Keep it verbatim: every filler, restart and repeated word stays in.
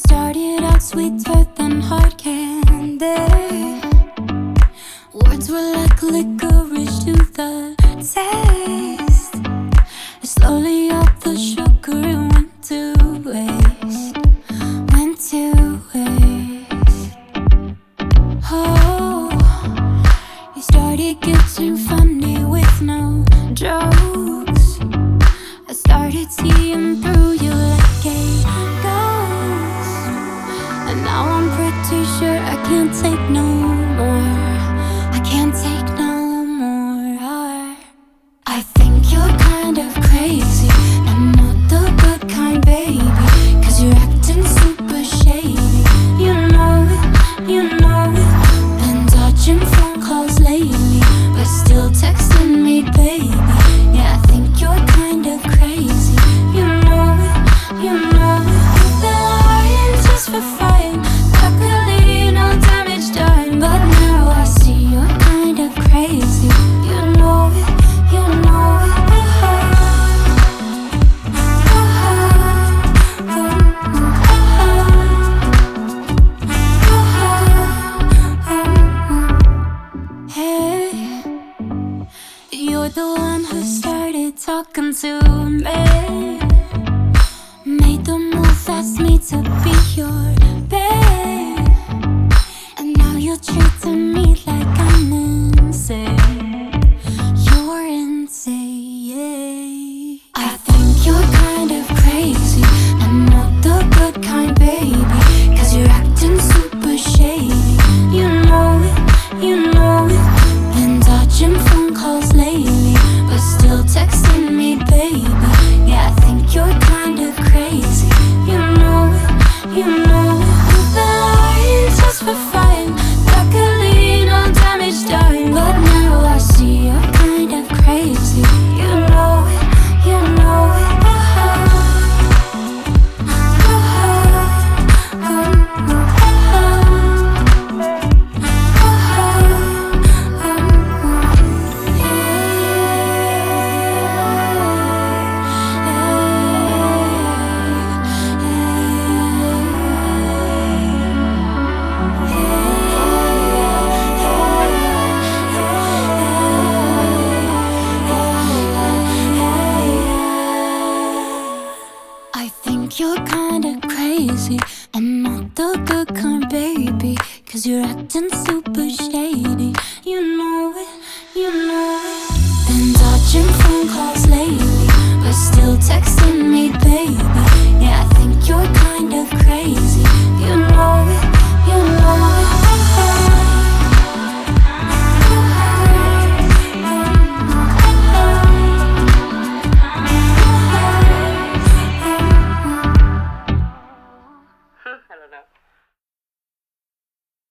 started out sweeter than hard candy. Words were like licorice to the taste. Slowly all the sugar went to waste, went to waste. Oh, you started getting funny with no jokes. I started seeing through you like a ghost, and now I'm pretty sure I can't take no more. I can't take no more. I think you're kind of crazy, and not the good kind, baby, 'cause you're acting super shady. You know it, you know it. Been dodging phone calls lately, but still texting me, baby. Yeah, I think you're kind of crazy. You know it, you know it. You've been lying just for fun. Luckily, no damage done, but now I see you're kind of crazy. You know it, you know it. Hey, you're the one who started talking to me, made the move, asked me to be your babe, and now you're treating me like I'm insane. You're insane. I think you're kind of crazy, and not the good kind, baby, 'cause you're acting super shady. You know it, you know it. Been dodging phone calls lately, but still texting me, baby. Yeah, I think you're kind of crazy. You know it, you know it. You've been lying just for fun. Luckily, no damage done, but now I see you're kind of crazy. You know it, you know it. I think you're kinda crazy, and not the good kind, baby, 'cause you're acting super shady. You know it, you know it.